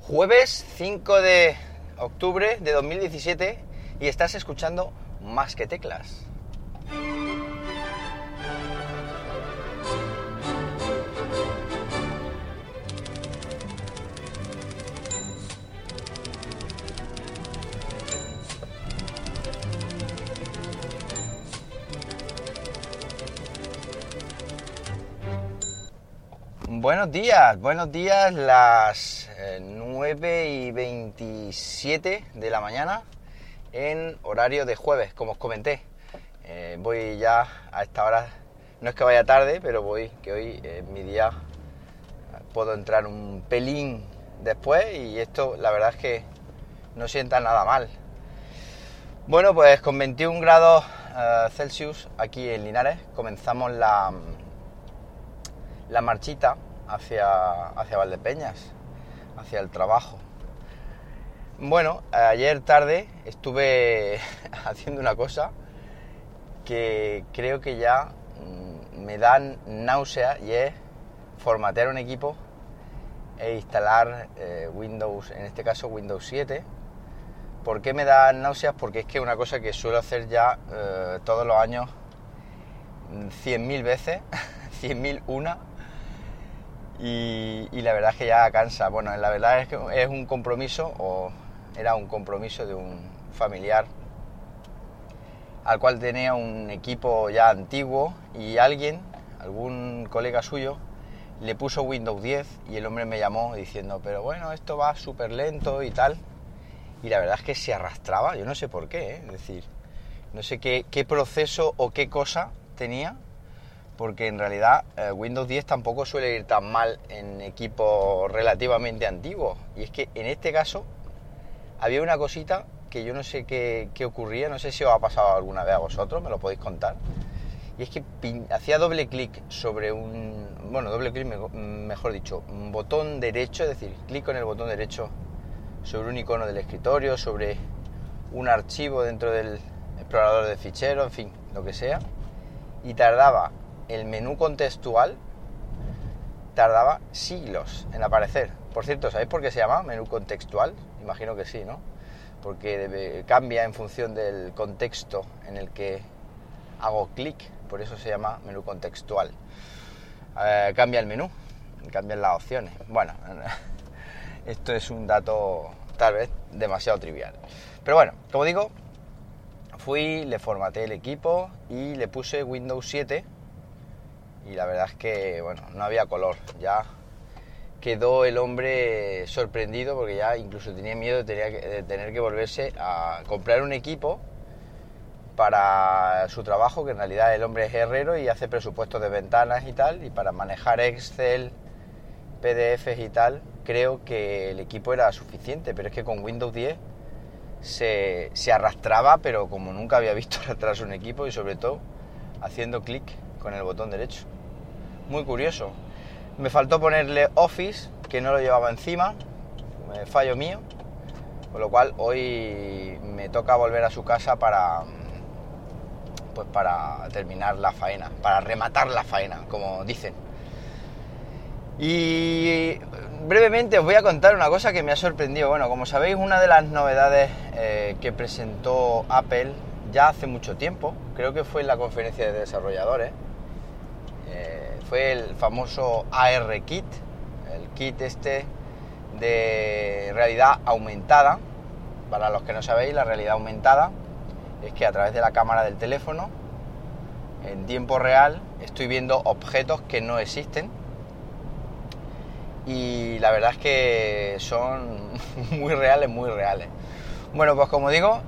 Jueves 5 de octubre de 2017 y estás escuchando Más que Teclas. Buenos días, las 9:27 de la mañana en horario de jueves, como os comenté. Voy ya a esta hora, no es que vaya tarde, pero que hoy es mi día, puedo entrar un pelín después y esto la verdad es que no sienta nada mal. Bueno, pues con 21 grados Celsius aquí en Linares comenzamos la marchita hacia Valdepeñas, hacia el trabajo. Bueno, ayer tarde estuve haciendo una cosa que creo que ya me dan náusea y es formatear un equipo e instalar Windows, en este caso Windows 7. ¿Por qué me da náuseas? Porque es que es una cosa que suelo hacer ya todos los años 100.000 veces, 100.001. Y la verdad es que ya cansa. Bueno, la verdad es que es un compromiso, o era un compromiso de un familiar al cual tenía un equipo ya antiguo y algún colega suyo, le puso Windows 10 y el hombre me llamó diciendo, pero bueno, esto va súper lento y tal. Y la verdad es que se arrastraba, yo no sé por qué, es decir, no sé qué proceso o qué cosa tenía, porque en realidad Windows 10 tampoco suele ir tan mal en equipos relativamente antiguos. Y es que en este caso había una cosita que yo no sé qué ocurría, no sé si os ha pasado alguna vez a vosotros, me lo podéis contar. Y es que hacía doble clic sobre mejor dicho, un botón derecho, es decir, clic con el botón derecho sobre un icono del escritorio, sobre un archivo dentro del explorador de ficheros, en fin, lo que sea, y tardaba el menú contextual, tardaba siglos en aparecer. Por cierto, ¿sabéis por qué se llama menú contextual? Imagino que sí, ¿no? Porque cambia en función del contexto en el que hago clic, por eso se llama menú contextual. Cambia el menú, cambian las opciones. Bueno, esto es un dato tal vez demasiado trivial. Pero bueno, como digo, le formateé el equipo y le puse Windows 7 y la verdad es que, bueno, no había color. Ya quedó el hombre sorprendido porque ya incluso tenía miedo de tener que volverse a comprar un equipo para su trabajo, que en realidad el hombre es herrero y hace presupuestos de ventanas y tal, y para manejar Excel, PDFs y tal, creo que el equipo era suficiente, pero es que con Windows 10 se arrastraba, pero como nunca había visto arrastrarse un equipo, y sobre todo haciendo clic con el botón derecho. Muy curioso. Me faltó ponerle Office, que no lo llevaba encima, fallo mío, con lo cual hoy me toca volver a su casa para terminar la faena, para rematar la faena, como dicen. Y brevemente os voy a contar una cosa que me ha sorprendido. Bueno, como sabéis, una de las novedades que presentó Apple ya hace mucho tiempo, creo que fue en la conferencia de desarrolladores, fue el famoso ARKit, el kit este de realidad aumentada. Para los que no sabéis, la realidad aumentada es que a través de la cámara del teléfono, en tiempo real, estoy viendo objetos que no existen. Y la verdad es que son muy reales. Bueno, pues como digo,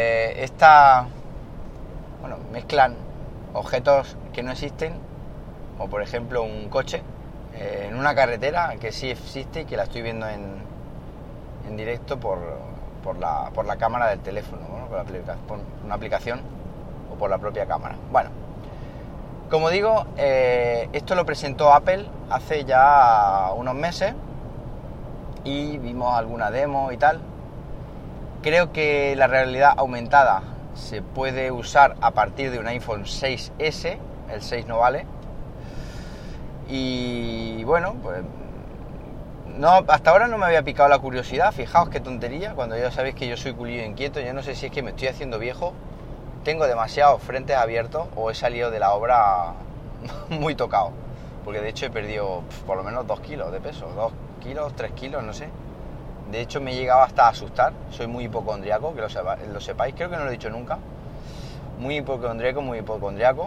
mezclan objetos que no existen, como por ejemplo un coche en una carretera que sí existe y que la estoy viendo en directo por la cámara del teléfono, ¿no? por una aplicación o por la propia cámara. Bueno, como digo, esto lo presentó Apple hace ya unos meses y vimos alguna demo y tal. Creo que la realidad aumentada se puede usar a partir de un iPhone 6S, el 6 no vale. Y bueno, pues no, hasta ahora no me había picado la curiosidad. Fijaos qué tontería, cuando ya sabéis que yo soy culillo inquieto. Yo no sé si es que me estoy haciendo viejo, tengo demasiados frentes abiertos o he salido de la obra muy tocado, porque de hecho he perdido por lo menos 2 kilos de peso, 2 kilos, 3 kilos, no sé. De hecho me he llegado hasta a asustar. Soy muy hipocondriaco, que lo sepáis, creo que no lo he dicho nunca. Muy hipocondriaco.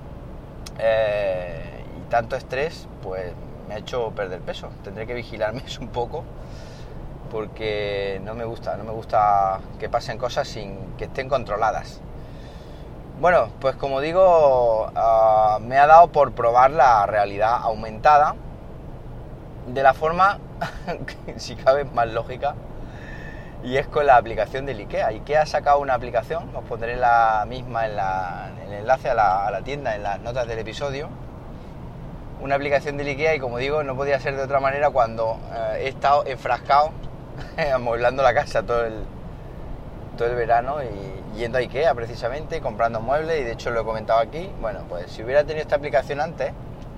Y tanto estrés pues me ha hecho perder peso. Tendré que vigilarme eso un poco, porque no me gusta que pasen cosas sin que estén controladas. Bueno, pues como digo, me ha dado por probar la realidad aumentada de la forma, si cabe, más lógica, y es con la aplicación del IKEA. IKEA ha sacado una aplicación, os pondré la misma en el enlace a la tienda en las notas del episodio. Una aplicación del IKEA, y como digo, no podía ser de otra manera cuando he estado enfrascado amueblando la casa todo el verano y yendo a IKEA precisamente, comprando muebles, y de hecho lo he comentado aquí. Bueno, pues si hubiera tenido esta aplicación antes,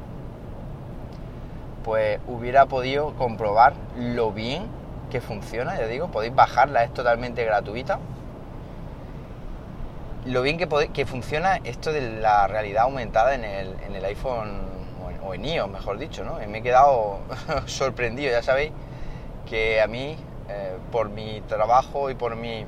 pues hubiera podido comprobar lo bien que funciona. Ya digo, podéis bajarla, es totalmente gratuita. Lo bien que funciona esto de la realidad aumentada en el iPhone, o en iOS, mejor dicho, ¿no? Y me he quedado sorprendido. Ya sabéis que a mí, por mi trabajo y por mi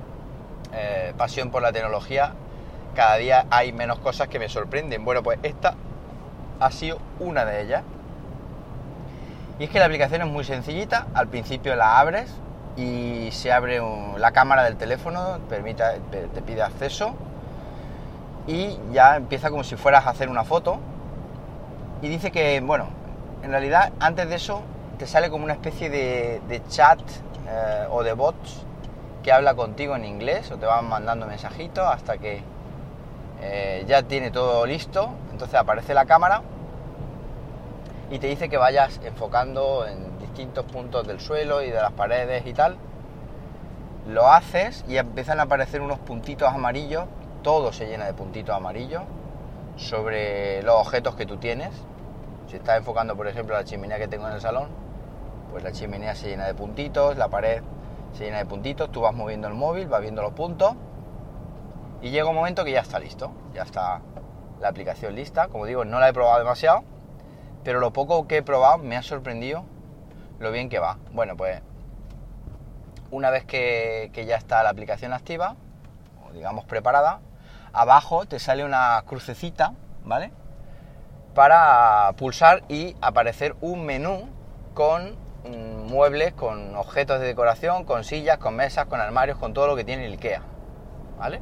pasión por la tecnología, cada día hay menos cosas que me sorprenden. Bueno, pues esta ha sido una de ellas. Y es que la aplicación es muy sencillita. Al principio la abres y se abre la cámara del teléfono, te pide acceso, y ya empieza como si fueras a hacer una foto. Y dice que, bueno, en realidad antes de eso te sale como una especie de chat o de bots que habla contigo en inglés, o te van mandando mensajitos hasta que ya tiene todo listo. Entonces aparece la cámara y te dice que vayas enfocando en distintos puntos del suelo y de las paredes y tal. Lo haces y empiezan a aparecer unos puntitos amarillos, todo se llena de puntitos amarillos sobre los objetos que tú tienes. Si estás enfocando, por ejemplo, la chimenea que tengo en el salón, pues la chimenea se llena de puntitos, la pared se llena de puntitos, tú vas moviendo el móvil, vas viendo los puntos, y llega un momento que ya está listo, ya está la aplicación lista. Como digo, no la he probado demasiado, pero lo poco que he probado me ha sorprendido lo bien que va. Bueno, pues una vez que ya está la aplicación activa, o digamos preparada, abajo te sale una crucecita, ¿vale?, para pulsar y aparecer un menú con muebles, con objetos de decoración, con sillas, con mesas, con armarios, con todo lo que tiene el IKEA, ¿vale?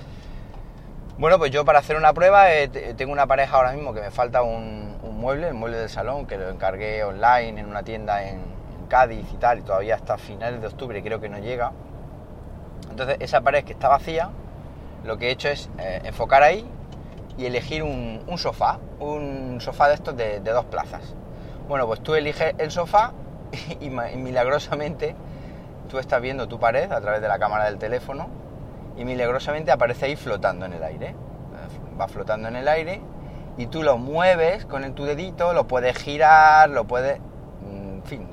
Bueno, pues yo, para hacer una prueba, tengo una pareja ahora mismo que me falta un mueble, el mueble del salón, que lo encargué online en una tienda en Cádiz y tal, y todavía hasta finales de octubre creo que no llega. Entonces esa pared que está vacía, lo que he hecho es enfocar ahí y elegir un sofá de estos de 2 plazas. Bueno, pues tú eliges el sofá y milagrosamente tú estás viendo tu pared a través de la cámara del teléfono, y milagrosamente aparece ahí flotando en el aire. Va flotando en el aire y tú lo mueves con tu dedito, lo puedes girar, lo puedes, en fin,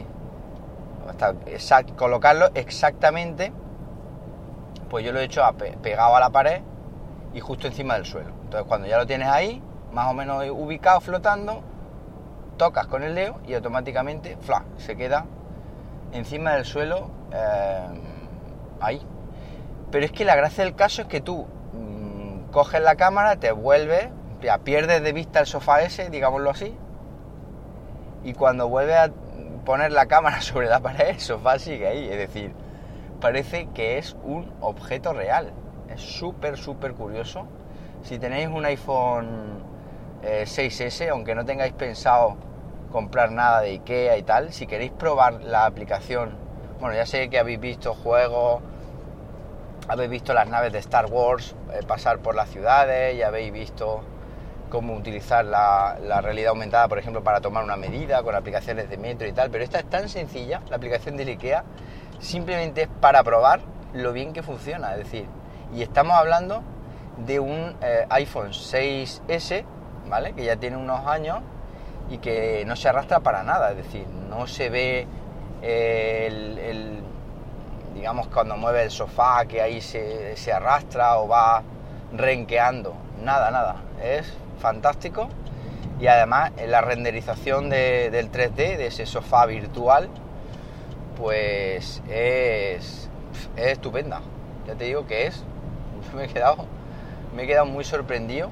hasta colocarlo exactamente. Pues yo lo he hecho pegado a la pared y justo encima del suelo. Entonces, cuando ya lo tienes ahí, más o menos ubicado, flotando, tocas con el dedo y automáticamente se queda encima del suelo, ahí. Pero es que la gracia del caso es que tú coges la cámara, te vuelves, ya pierdes de vista el sofá ese, digámoslo así, y cuando vuelves a poner la cámara sobre la pared, el sofá sigue ahí. Es decir, parece que es un objeto real. Es súper curioso. Si tenéis un iPhone 6S, aunque no tengáis pensado comprar nada de IKEA y tal, si queréis probar la aplicación, bueno, ya sé que habéis visto juegos, habéis visto las naves de Star Wars pasar por las ciudades, y habéis visto cómo utilizar la realidad aumentada, por ejemplo, para tomar una medida con aplicaciones de metro y tal, pero esta es tan sencilla, la aplicación del IKEA, simplemente es para probar lo bien que funciona. Es decir, y estamos hablando de un iPhone 6S, ¿vale?, que ya tiene unos años y que no se arrastra para nada. Es decir, no se ve digamos, cuando mueve el sofá, que ahí se arrastra o va renqueando. Nada, es fantástico. Y además la renderización del 3D, de ese sofá virtual, pues es estupenda. Ya te digo que me he quedado muy sorprendido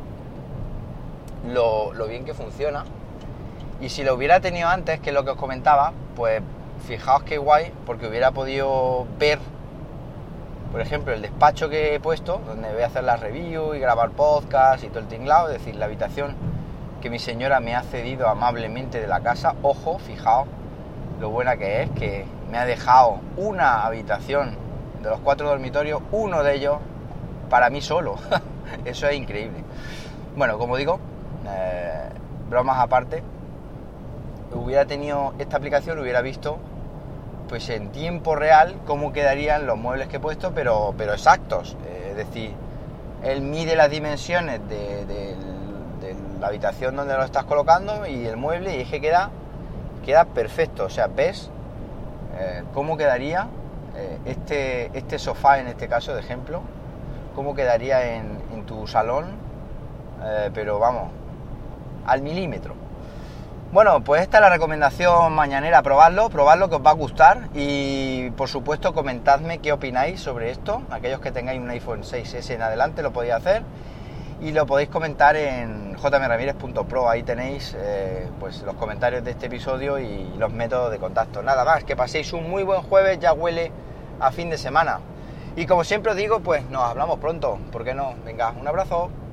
lo bien que funciona. Y si lo hubiera tenido antes, que es lo que os comentaba, pues fijaos qué guay, porque hubiera podido ver, por ejemplo, el despacho que he puesto, donde voy a hacer las reviews y grabar podcast y todo el tinglado, es decir, la habitación que mi señora me ha cedido amablemente de la casa. Ojo, fijaos lo buena que es, que me ha dejado una habitación de los 4 dormitorios, uno de ellos para mí solo. Eso es increíble. Bueno, como digo, bromas aparte, hubiera tenido esta aplicación, hubiera visto pues en tiempo real cómo quedarían los muebles que he puesto, pero exactos. Es decir, él mide las dimensiones de la habitación donde lo estás colocando y el mueble, y es que queda perfecto. O sea, ves cómo quedaría este sofá, en este caso de ejemplo, cómo quedaría en tu salón, pero vamos, al milímetro. Bueno, pues esta es la recomendación mañanera, probadlo, que os va a gustar, y por supuesto comentadme qué opináis sobre esto. Aquellos que tengáis un iPhone 6S en adelante lo podéis hacer, y lo podéis comentar en jmramirez.pro. Ahí tenéis pues los comentarios de este episodio y los métodos de contacto. Nada más, que paséis un muy buen jueves, ya huele a fin de semana. Y como siempre os digo, pues nos hablamos pronto, ¿por qué no? Venga, un abrazo.